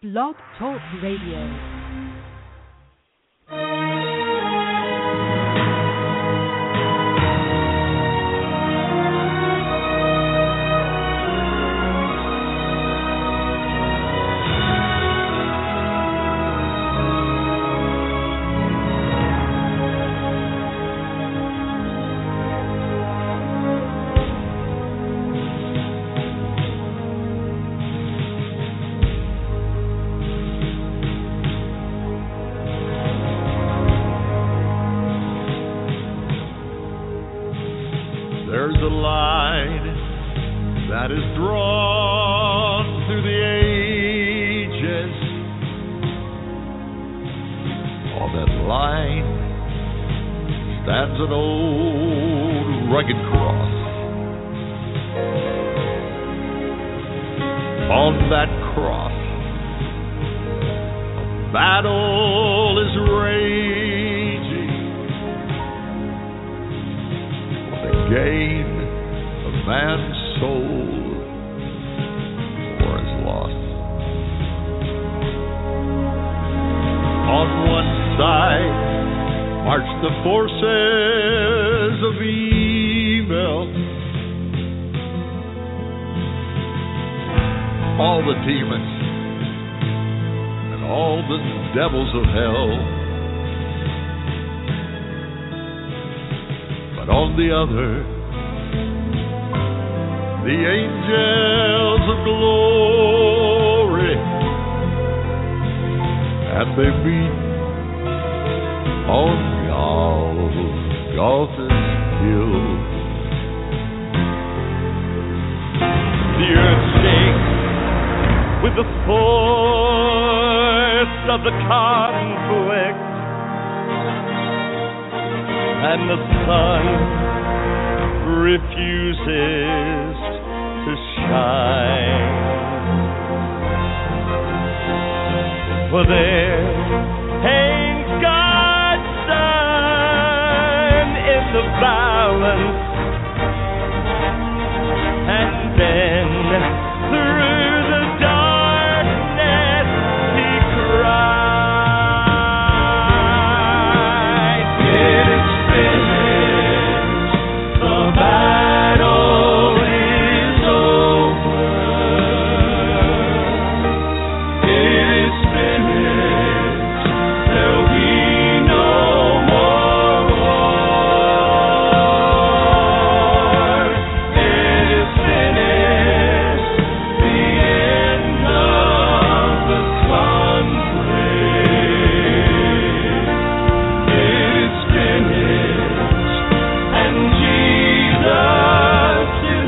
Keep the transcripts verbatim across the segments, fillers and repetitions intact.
Blog Talk Radio. There's a line that is drawn through the ages. On that line stands an old rugged cross. On that cross, a battle is raging. Gain of man's soul or his loss. On one side march the forces of evil, all the demons and all the devils of hell. But on the other, the angels of glory, and they meet on Golgotha's hill. The earth shakes with the force of the conflict, and the sun refuses to shine. For there hangs God's Son in the balance, and then through the darkness he cried, "It is finished, the battle is over. It is finished, there'll be no more war. It is finished, the end of the conflict. It is finished, and Jesus is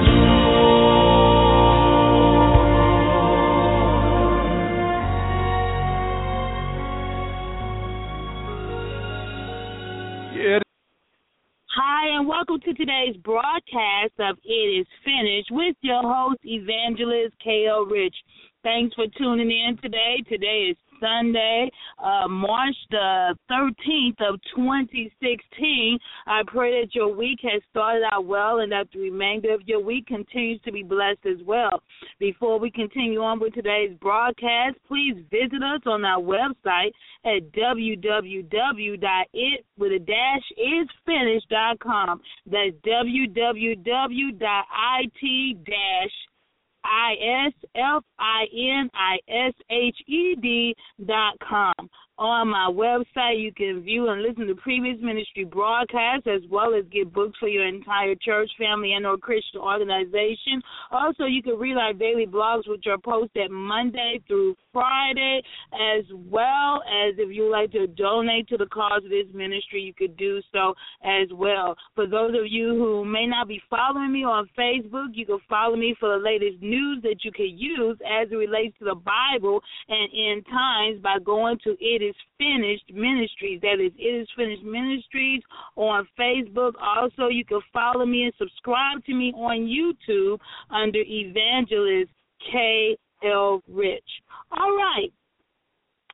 Lord." Hi, and welcome to today's broadcast of It Is Finished with your host, Evangelist K L Rich. Thanks for tuning in today. Today is Sunday, uh, March the thirteenth of twenty sixteen. I pray that your week has started out well and that the remainder of your week continues to be blessed as well. Before we continue on with today's broadcast, please visit us on our website at w w w dot it with a dash is finished dot com. That's w w w dot it dash I S F I N I S H E D dot com. On my website, you can view and listen to previous ministry broadcasts as well as get books for your entire church, family, and or Christian organization. Also, you can read our daily blogs, which are posted Monday through Friday, as well as if you would like to donate to the cause of this ministry, you could do so as well. For those of you who may not be following me on Facebook, you can follow me for the latest news that you can use as it relates to the Bible and end times by going to It Is Finished Ministries. That is It Is Finished Ministries on Facebook. Also, you can follow me and subscribe to me on YouTube under Evangelist K L Rich. All right.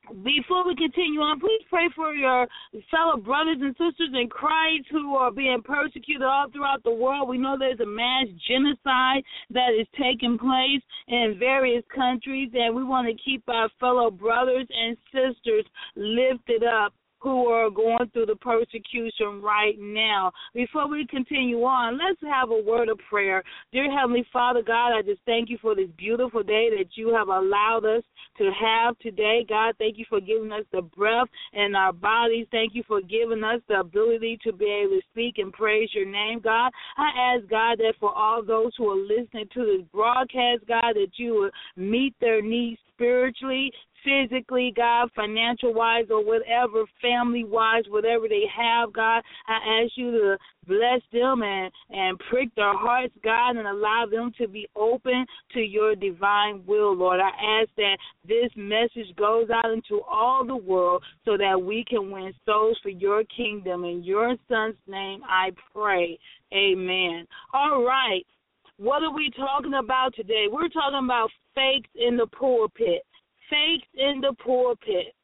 Before we continue on, please pray for your fellow brothers and sisters in Christ who are being persecuted all throughout the world. We know there's a mass genocide that is taking place in various countries, and we want to keep our fellow brothers and sisters lifted up who are going through the persecution right now. Before we continue on, let's have a word of prayer. Dear Heavenly Father, God, I just thank you for this beautiful day that you have allowed us to have today. God, thank you for giving us the breath in our bodies. Thank you for giving us the ability to be able to speak and praise your name, God. I ask, God, that for all those who are listening to this broadcast, God, that you will meet their needs spiritually, physically, God, financial-wise, or whatever, family-wise, whatever they have, God. I ask you to bless them and, and prick their hearts, God, and allow them to be open to your divine will, Lord. I ask that this message goes out into all the world so that we can win souls for your kingdom. In your son's name I pray. Amen. All right. What are we talking about today? We're talking about fakes in the pulpit. Fakes in the pulpit.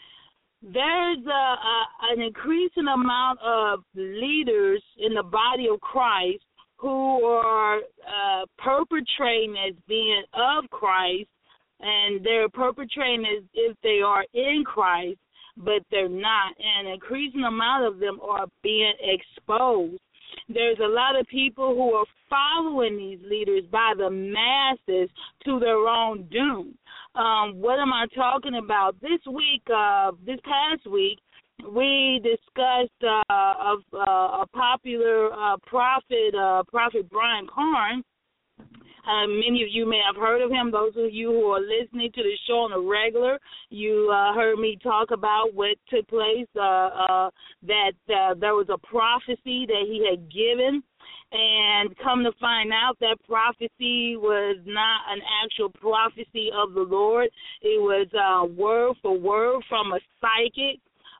There's a, a, an increasing amount of leaders in the body of Christ who are uh, perpetrating as being of Christ, and they're perpetrating as if they are in Christ, but they're not. And an increasing amount of them are being exposed. There's a lot of people who are following these leaders by the masses to their own doom. Um, what am I talking about? This week, uh, this past week, we discussed uh, a, a popular uh, prophet, uh, Prophet Brian Carn. Uh, many of you may have heard of him. Those of you who are listening to the show on a regular, you uh, heard me talk about what took place, uh, uh, that uh, there was a prophecy that he had given, and come to find out that prophecy was not an actual prophecy of the Lord. It was uh, word for word from a psychic.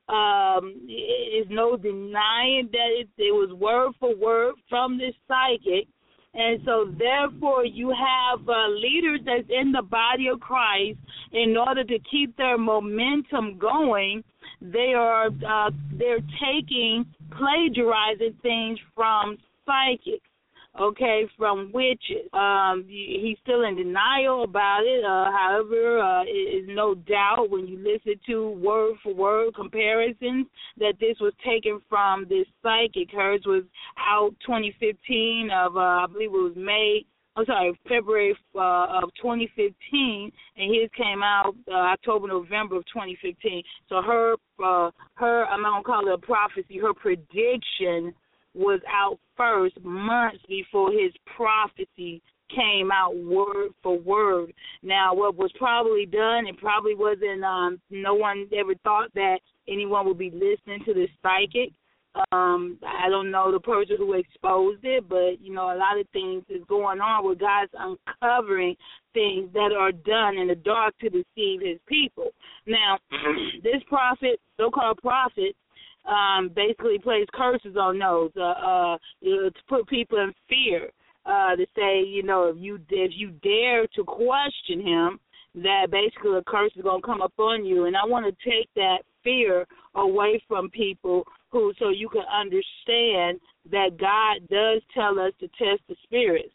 Um, there is no denying that it, it was word for word from this psychic. And so, therefore, you have uh, leaders that's in the body of Christ, in order to keep their momentum going, they are uh, they're taking, plagiarizing things from psychics, okay, from witches. Um, he's still in denial about it. Uh, however, uh, it is no doubt when you listen to word-for-word comparisons that this was taken from this psychic. Hers was out twenty fifteen of, uh, I believe it was May, I'm sorry, February uh, of twenty fifteen, and his came out uh, October, November of twenty fifteen. So her, uh, her, I'm not going to call it a prophecy, her prediction was out first, months before his prophecy came out word for word. Now, what was probably done, it probably wasn't, um, no one ever thought that anyone would be listening to this psychic. Um, I don't know the person who exposed it, but, you know, a lot of things is going on where God's uncovering things that are done in the dark to deceive his people. Now, this prophet, so-called prophet, Um, basically plays curses on those, uh, uh, you know, to put people in fear, uh, to say, you know, if you if you dare to question him, that basically a curse is going to come upon you. And I want to take that fear away from people who, so you can understand that God does tell us to test the spirits.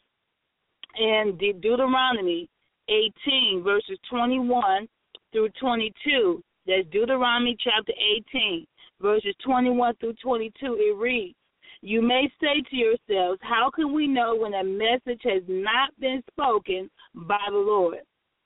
In De- Deuteronomy eighteen, verses twenty-one through twenty-two, that's Deuteronomy chapter eighteen. Verses twenty-one through twenty-two, it reads, "You may say to yourselves, how can we know when a message has not been spoken by the Lord?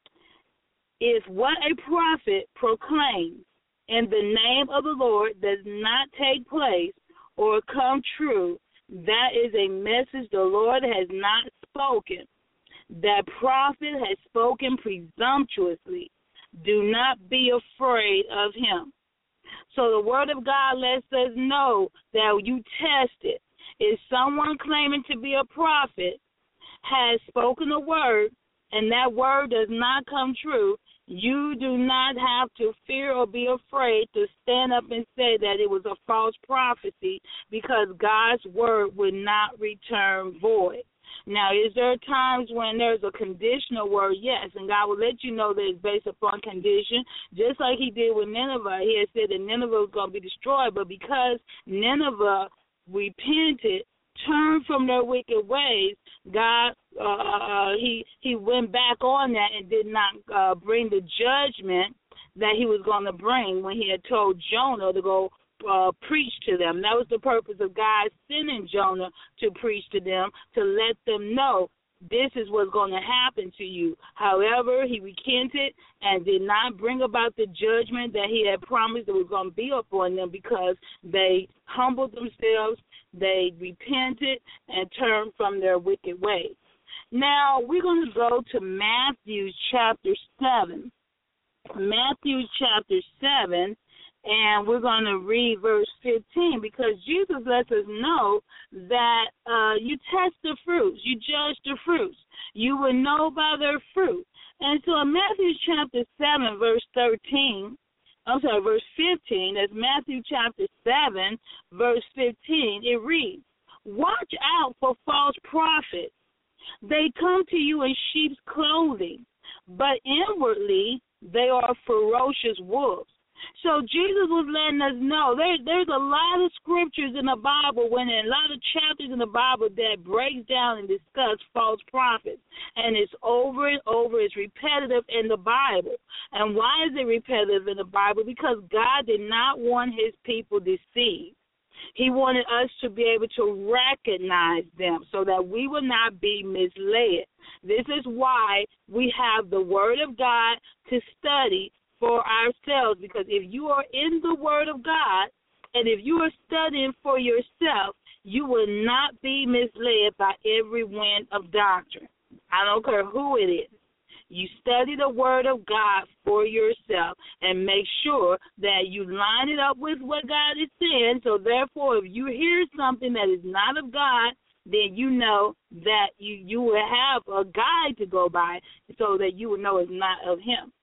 If what a prophet proclaims in the name of the Lord does not take place or come true, that is a message the Lord has not spoken. That prophet has spoken presumptuously. Do not be afraid of him." So the word of God lets us know that you test it. If someone claiming to be a prophet has spoken a word and that word does not come true, you do not have to fear or be afraid to stand up and say that it was a false prophecy, because God's word will not return void. Now, is there times when there's a conditional word? Yes, and God will let you know that it's based upon condition, just like he did with Nineveh. He had said that Nineveh was going to be destroyed, but because Nineveh repented, turned from their wicked ways, God, uh, uh, he he went back on that and did not uh, bring the judgment that he was going to bring when he had told Jonah to go uh, preach to them. That was the purpose of God sending Jonah to preach to them, to let them know this is what's going to happen to you. However, he recanted and did not bring about the judgment that he had promised that was going to be upon them, because they humbled themselves, they repented, and turned from their wicked ways. Now, we're going to go to Matthew chapter seven. Matthew chapter seven, and we're going to read verse fifteen, because Jesus lets us know that uh, you test the fruits, you judge the fruits. You will know by their fruit. And so in Matthew chapter seven, verse thirteen, I'm sorry, verse fifteen, that's Matthew chapter seven, verse fifteen, it reads, "Watch out for false prophets. They come to you in sheep's clothing, but inwardly they are ferocious wolves." So Jesus was letting us know there, there's a lot of scriptures in the Bible, when a lot of chapters in the Bible that breaks down and discuss false prophets. And it's over and over. It's repetitive in the Bible. And why is it repetitive in the Bible? Because God did not want his people deceived. He wanted us to be able to recognize them so that we would not be misled. This is why we have the Word of God to study for ourselves, because if you are in the Word of God and if you are studying for yourself, you will not be misled by every wind of doctrine. I don't care who it is. You study the Word of God for yourself and make sure that you line it up with what God is saying. So therefore, if you hear something that is not of God, then you know that you, you will have a guide to go by so that you will know it's not of him.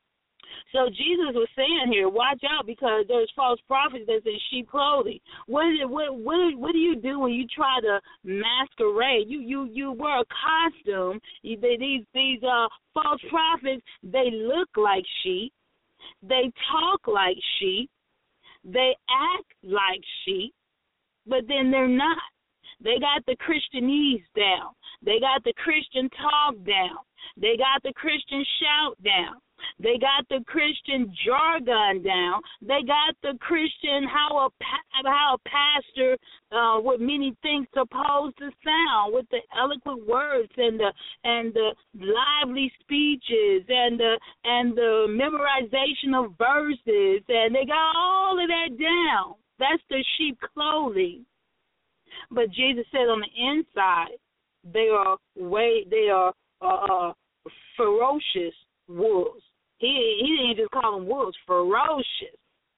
So Jesus was saying here, watch out, because there's false prophets that's in sheep clothing. What is it, what what what do you do when you try to masquerade? You you you wear a costume. You, they, these these uh false prophets, they look like sheep, they talk like sheep, they act like sheep, but then they're not. They got the Christianese down. They got the Christian talk down. They got the Christian shout down. They got the Christian jargon down. They got the Christian how a how a pastor uh, with many things supposed to sound, with the eloquent words and the and the lively speeches and the and the memorization of verses, and they got all of that down. That's the sheep clothing. But Jesus said on the inside, they are way they are uh, ferocious wolves. He he didn't just call them wolves, ferocious.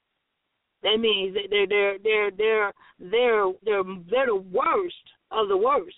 That means that they're they're they're they're they're they're they're the worst of the worst.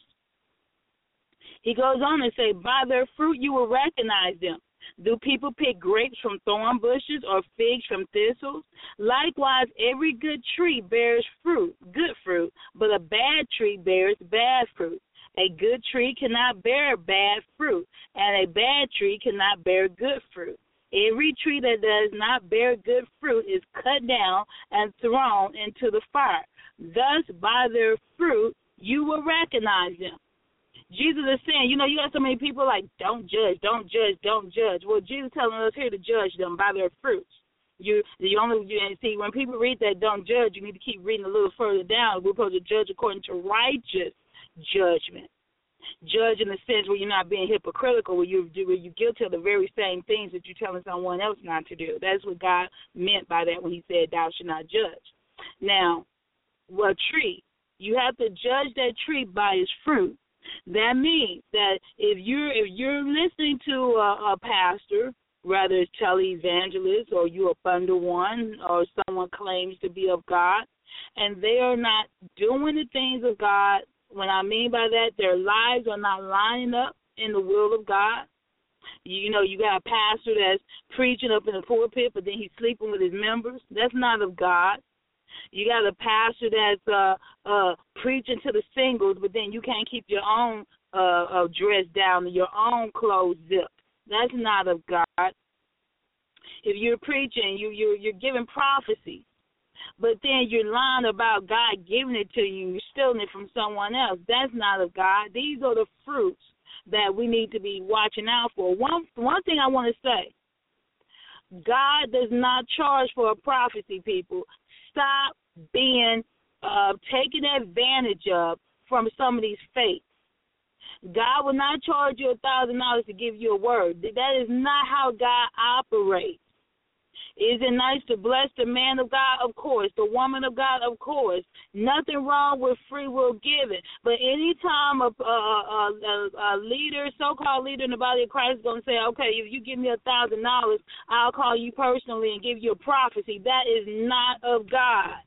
He goes on and say, by their fruit you will recognize them. Do people pick grapes from thorn bushes or figs from thistles? Likewise, every good tree bears fruit, good fruit, but a bad tree bears bad fruit. A good tree cannot bear bad fruit, and a bad tree cannot bear good fruit. Every tree that does not bear good fruit is cut down and thrown into the fire. Thus, by their fruit, you will recognize them. Jesus is saying, you know, you got so many people like, don't judge, don't judge, don't judge. Well, Jesus is telling us here to judge them by their fruits. You, the only, you see, when people read that don't judge, you need to keep reading a little further down. We're supposed to judge according to righteous judgment. Judge in the sense where you're not being hypocritical, where you're, where you're guilty of the very same things that you're telling someone else not to do. That's what God meant by that when he said, thou shalt not judge. Now, a tree, you have to judge that tree by its fruit. That means that if you're, if you're listening to a, a pastor, whether it's televangelist or you're up under one or someone claims to be of God, and they are not doing the things of God, what I mean by that, their lives are not lining up in the will of God. You know, you got a pastor that's preaching up in the pulpit, but then he's sleeping with his members. That's not of God. You got a pastor that's uh, uh, preaching to the singles, but then you can't keep your own uh, uh, dress down, your own clothes zipped. That's not of God. If you're preaching, you, you're, you're giving prophecy, but then you're lying about God giving it to you, you're stealing it from someone else. That's not of God. These are the fruits that we need to be watching out for. One, one thing I want to say, God does not charge for a prophecy, people. Stop being uh, taken advantage of from some of these fakes. God will not charge you a thousand dollars to give you a word. That is not how God operates. Is it nice to bless the man of God? Of course. The woman of God? Of course. Nothing wrong with free will giving. But anytime a, a, a, a leader, so-called leader in the body of Christ is going to say, okay, if you give me a thousand dollars, I'll call you personally and give you a prophecy, that is not of God.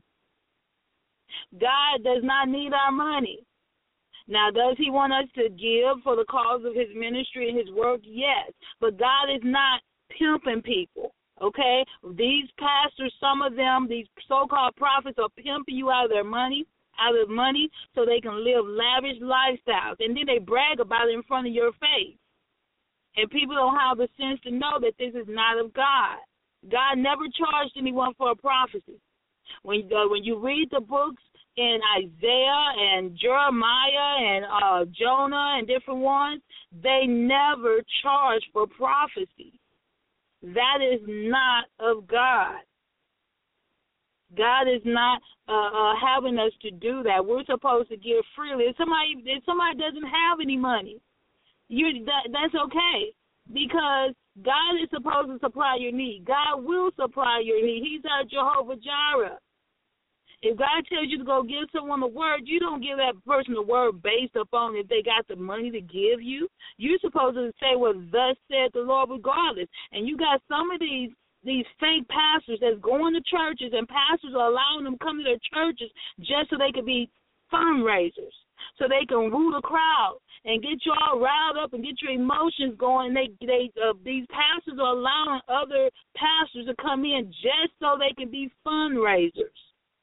God does not need our money. Now, does he want us to give for the cause of his ministry and his work? Yes. But God is not pimping people. Okay, these pastors, some of them, these so-called prophets are pimping you out of their money, out of money, so they can live lavish lifestyles. And then they brag about it in front of your face. And people don't have the sense to know that this is not of God. God never charged anyone for a prophecy. When, uh, when you read the books in Isaiah and Jeremiah and uh, Jonah and different ones, they never charged for prophecy. That is not of God. God is not uh, uh, having us to do that. We're supposed to give freely. If somebody, if somebody doesn't have any money, you that, that's okay, because God is supposed to supply your need. God will supply your need. He's our Jehovah Jireh. If God tells you to go give someone a word, you don't give that person a word based upon if they got the money to give you. You're supposed to say what thus said the Lord regardless. And you got some of these these fake pastors that's going to churches, and pastors are allowing them to come to their churches just so they can be fundraisers, so they can woo the crowd and get you all riled up and get your emotions going. They they uh, these pastors are allowing other pastors to come in just so they can be fundraisers.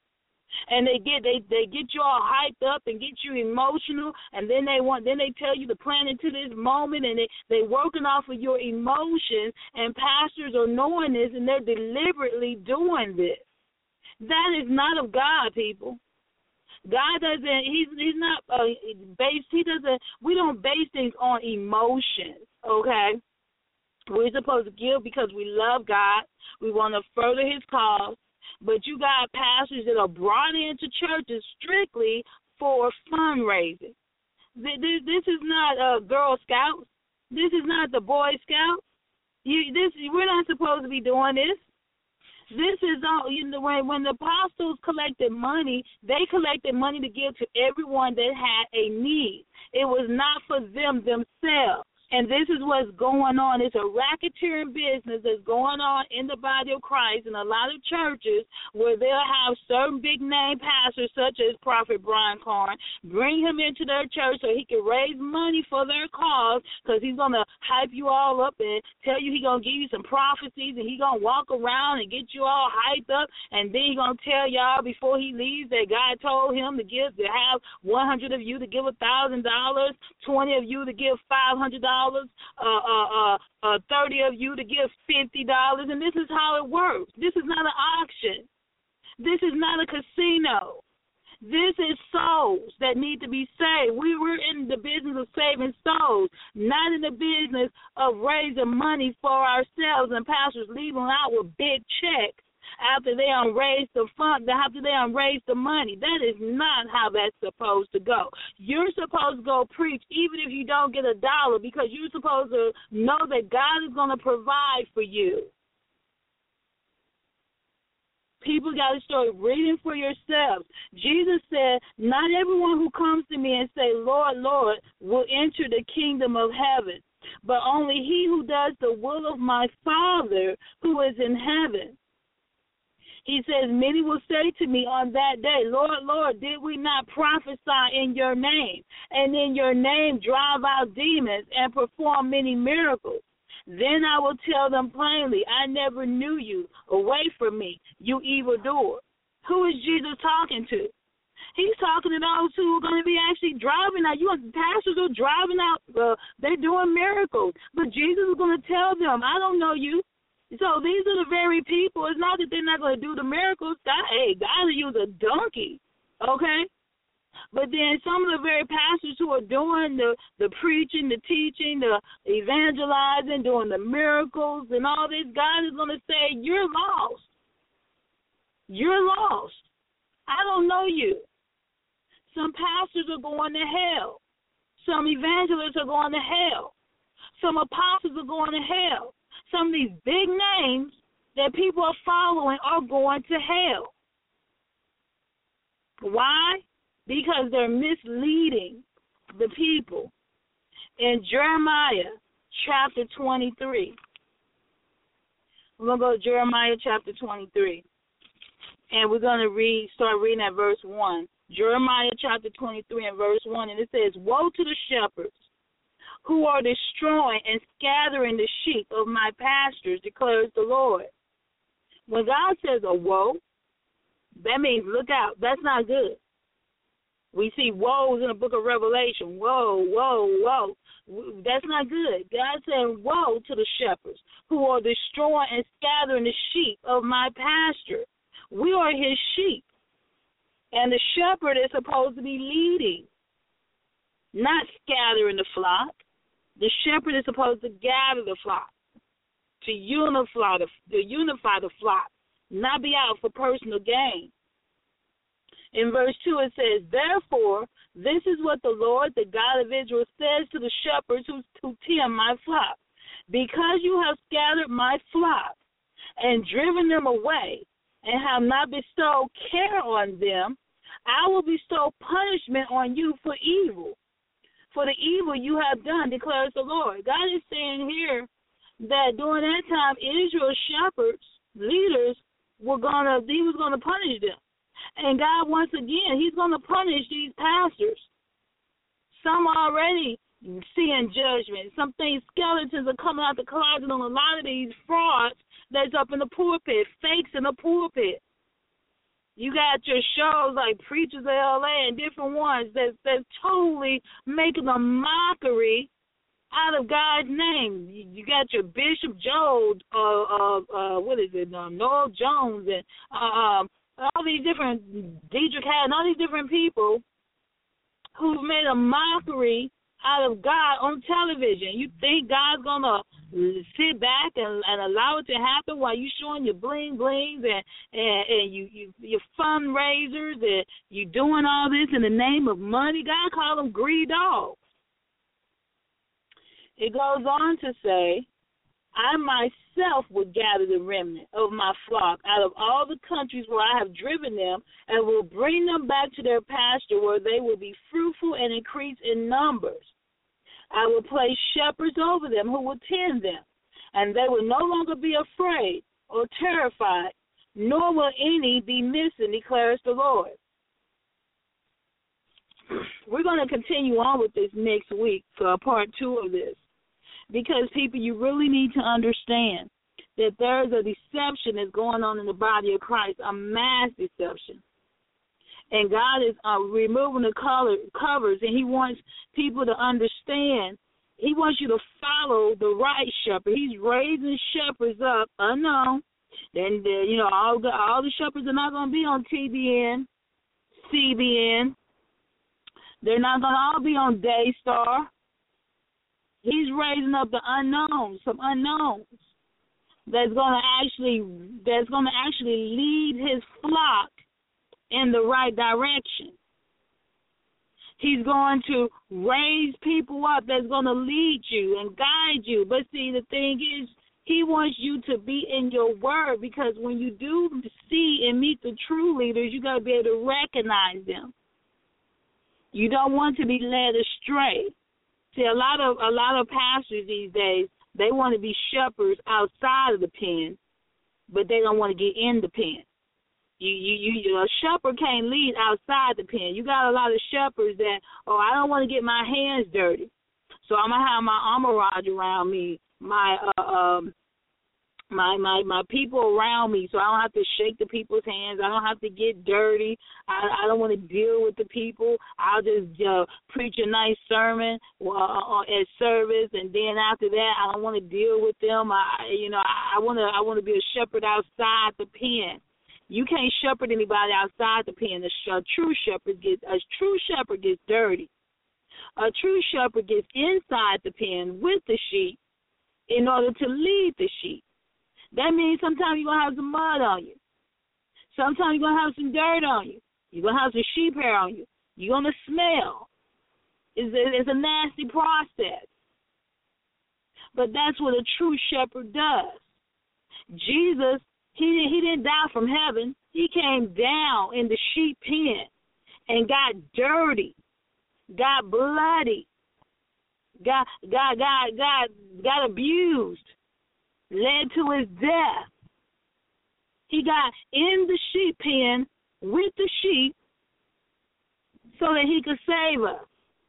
And they get they, they get you all hyped up and get you emotional, and then they want then they tell you to plan into this moment, and they they working off of your emotions. And pastors are knowing this, and they're deliberately doing this. That is not of God, people. God doesn't. He's he's not uh, based. He doesn't. We don't base things on emotions. Okay, we're supposed to give because we love God. We want to further His cause. But you got pastors that are brought into churches strictly for fundraising. This, this is not uh, Girl Scouts. This is not the Boy Scouts. You, this we're not supposed to be doing this. This is all. You know, when when the apostles collected money, they collected money to give to everyone that had a need. It was not for them themselves. And this is what's going on. It's a racketeering business that's going on in the body of Christ in a lot of churches, where they'll have certain big-name pastors such as Prophet Brian Carn, bring him into their church so he can raise money for their cause, because he's going to hype you all up and tell you he's going to give you some prophecies, and he's going to walk around and get you all hyped up, and then he's going to tell y'all before he leaves that God told him to give, to have one hundred of you to give one thousand dollars, twenty of you to give five hundred dollars, Uh, uh, uh, uh, thirty of you to give fifty dollars, and this is how it works. This is not an auction. This is not a casino. This is souls that need to be saved. We were in the business of saving souls, not in the business of raising money for ourselves and pastors leaving out with big checks after they unraised the fund, after they unraised the money. That is not how that's supposed to go. You're supposed to go preach even if you don't get a dollar, because you're supposed to know that God is going to provide for you. People got to start reading for yourselves. Jesus said, not everyone who comes to me and say, Lord, Lord, will enter the kingdom of heaven, but only he who does the will of my Father who is in heaven. He says, many will say to me on that day, Lord, Lord, did we not prophesy in your name, and in your name drive out demons and perform many miracles? Then I will tell them plainly, I never knew you. Away from me, you evildoer. Who is Jesus talking to? He's talking to those who are going to be actually driving out. You know, pastors are driving out. Uh, they're doing miracles. But Jesus is going to tell them, I don't know you. So these are the very people. It's not that they're not going to do the miracles. God, hey, God will use a donkey, okay? But then some of the very pastors who are doing the, the preaching, the teaching, the evangelizing, doing the miracles and all this, God is going to say, you're lost. You're lost. I don't know you. Some pastors are going to hell. Some evangelists are going to hell. Some apostles are going to hell. Some of these big names that people are following are going to hell. Why? Because they're misleading the people. In Jeremiah chapter twenty-three, we're going to go to Jeremiah chapter twenty-three, and we're going to read, start reading at verse one. Jeremiah chapter twenty-three and verse one, and it says, woe to the shepherds who are destroying and scattering the sheep of my pastures, declares the Lord. When God says a woe, that means look out. That's not good. We see woes in the book of Revelation. Woe, woe, woe. That's not good. God said woe to the shepherds who are destroying and scattering the sheep of my pasture. We are his sheep. And the shepherd is supposed to be leading, not scattering the flock. The shepherd is supposed to gather the flock, to unify the, to unify the flock, not be out for personal gain. In verse two it says, therefore, this is what the Lord, the God of Israel, says to the shepherds who, who tend my flock. Because you have scattered my flock and driven them away and have not bestowed care on them, I will bestow punishment on you for evil. For the evil you have done, declares the Lord. God is saying here that during that time, Israel's shepherds, leaders, were gonna, he was going to punish them. And God, once again, he's going to punish these pastors. Some are already seeing judgment. Some things, skeletons are coming out the closet on a lot of these frauds that's up in the pulpit, fakes in the pulpit. You got your shows like Preachers of L A and different ones that's, that's totally making a mockery out of God's name. You, you got your Bishop Joe, uh, uh, uh, what is it, um, Noel Jones, and uh, um, all these different, Deidre Haddon, all these different people who've made a mockery out of God on television. You think God's going to sit back and, and allow it to happen while you showing your bling-blings and, and, and you, you, your fundraisers and you doing all this in the name of money? God called them greedy dogs. It goes on to say, I myself will gather the remnant of my flock out of all the countries where I have driven them and will bring them back to their pasture where they will be fruitful and increase in numbers. I will place shepherds over them who will tend them, and they will no longer be afraid or terrified, nor will any be missing, declares the Lord. We're going to continue on with this next week for part two of this, because, people, you really need to understand that there is a deception that's going on in the body of Christ, a mass deception. And God is uh, removing the color, covers, and he wants people to understand. He wants you to follow the right shepherd. He's raising shepherds up unknown. And, uh, you know, all the, all the shepherds are not going to be on T B N, C B N. They're not going to all be on Daystar. He's raising up the unknowns, some unknowns that's going to actually that's going to actually lead his flock in the right direction. He's going to raise people up that's going to lead you and guide you. But see, the thing is, he wants you to be in your word, because when you do see and meet the true leaders, you got to be able to recognize them. You don't want to be led astray. See, a lot of a lot of pastors these days, they want to be shepherds outside of the pen, but they don't want to get in the pen. You, you, you, a shepherd can't lead outside the pen. You got a lot of shepherds that, oh, I don't want to get my hands dirty, so I'm gonna have my entourage around me, my uh, um, my, my, my people around me, so I don't have to shake the people's hands. I don't have to get dirty. I, I don't want to deal with the people. I'll just uh, preach a nice sermon uh, at service, and then after that, I don't want to deal with them. I, you know, I want to I want to be a shepherd outside the pen. You can't shepherd anybody outside the pen. A, a true shepherd gets a true shepherd gets dirty. A true shepherd gets inside the pen with the sheep in order to lead the sheep. That means sometimes you're going to have some mud on you. Sometimes you're going to have some dirt on you. You're going to have some sheep hair on you. You're going to smell. It's a, it's a nasty process. But that's what a true shepherd does. Jesus, he, he didn't die from heaven. He came down in the sheep pen and got dirty, got bloody, got, got, got, got, got abused, led to his death. He got in the sheep pen with the sheep so that he could save us.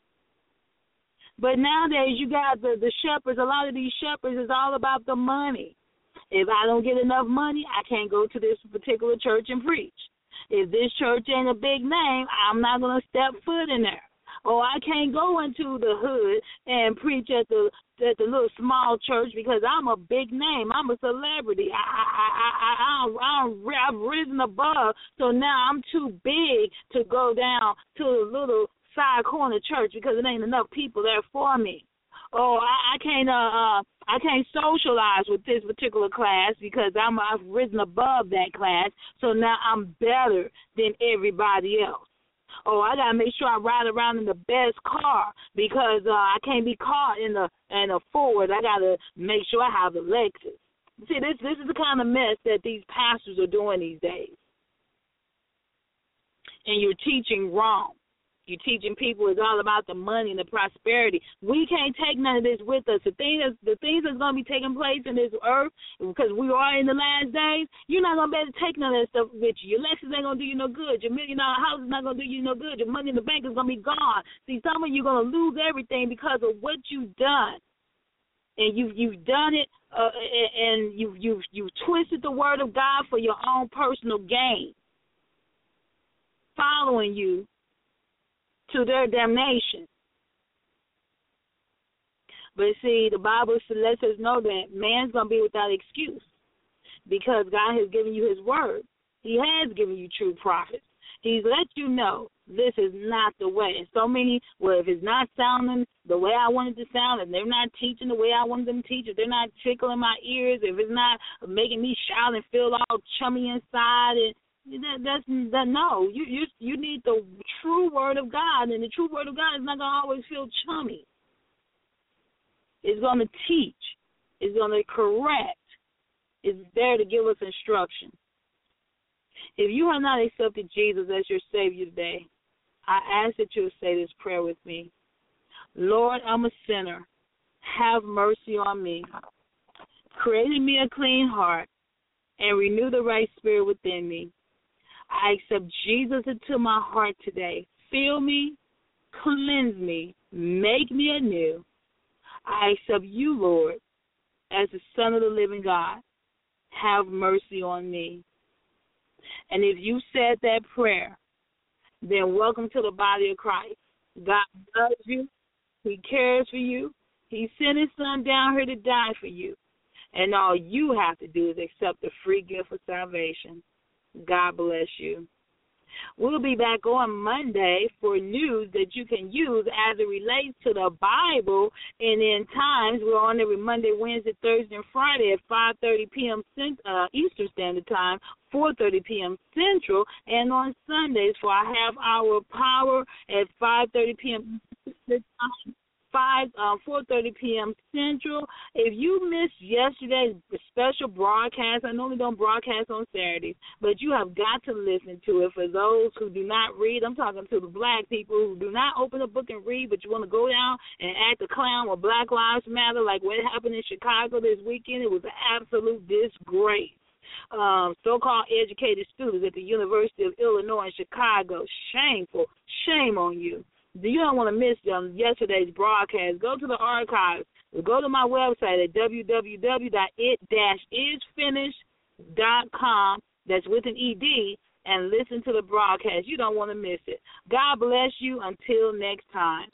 But nowadays you got the, the shepherds, a lot of these shepherds is all about the money. If I don't get enough money, I can't go to this particular church and preach. If this church ain't a big name, I'm not going to step foot in there. Or I can't go into the hood and preach at the at the little small church because I'm a big name. I'm a celebrity. I I I I, I I'm, I've risen above, so now I'm too big to go down to a little side corner church because it ain't enough people there for me. Oh, I, I can't uh, uh I can't socialize with this particular class because I'm I've risen above that class, so now I'm better than everybody else. Oh, I gotta make sure I ride around in the best car because uh, I can't be caught in the in a Ford. I gotta make sure I have the Lexus. See, this this is the kind of mess that these pastors are doing these days, and you're teaching wrong. You're teaching people it's all about the money and the prosperity. We can't take none of this with us. The thing that's, the things that's going to be taking place in this earth, because we are in the last days, you're not going to be able to take none of that stuff with you. Your Lexus ain't going to do you no good. Your million dollar house is not going to do you no good. Your money in the bank is going to be gone. See, some of you are going to lose everything because of what you've done. And you've, you've done it, uh, and you've, you've, you've twisted the word of God for your own personal gain, following you to their damnation. But see, the Bible lets us know that man's going to be without excuse because God has given you his word. He has given you true prophets. He's let you know this is not the way. And so many, well, if it's not sounding the way I want it to sound, if they're not teaching the way I want them to teach, if they're not tickling my ears, if it's not making me shout and feel all chummy inside, and That, that's that. No, you you you need the true word of God, and the true word of God is not gonna always feel chummy. It's gonna teach. It's gonna correct. It's there to give us instruction. If you have not accepted Jesus as your Savior today, I ask that you would say this prayer with me. Lord, I'm a sinner. Have mercy on me. Create in me a clean heart and renew the right spirit within me. I accept Jesus into my heart today. Fill me, cleanse me, make me anew. I accept you, Lord, as the Son of the living God. Have mercy on me. And if you said that prayer, then welcome to the body of Christ. God loves you. He cares for you. He sent his son down here to die for you. And all you have to do is accept the free gift of salvation. God bless you. We'll be back on Monday for news that you can use as it relates to the Bible. And in times, we're on every Monday, Wednesday, Thursday, and Friday at five thirty p.m. Uh, Eastern Standard Time, four thirty p.m. Central, and on Sundays for our half-hour power at five thirty p.m. Eastern Time. Five, um, four thirty p.m. Central. If you missed yesterday's special broadcast, I normally don't broadcast on Saturdays, but you have got to listen to it. For those who do not read, I'm talking to the black people who do not open a book and read, but you want to go down and act a clown with Black Lives Matter, like what happened in Chicago this weekend. It was an absolute disgrace. Um, so-called educated students at the University of Illinois in Chicago. Shameful. Shame on you. You don't want to miss um, yesterday's broadcast. Go to the archives. go to my website at w w w dot it dash is finished dot com. That's with an E D, and listen to the broadcast. You don't want to miss it. God bless you. Until next time.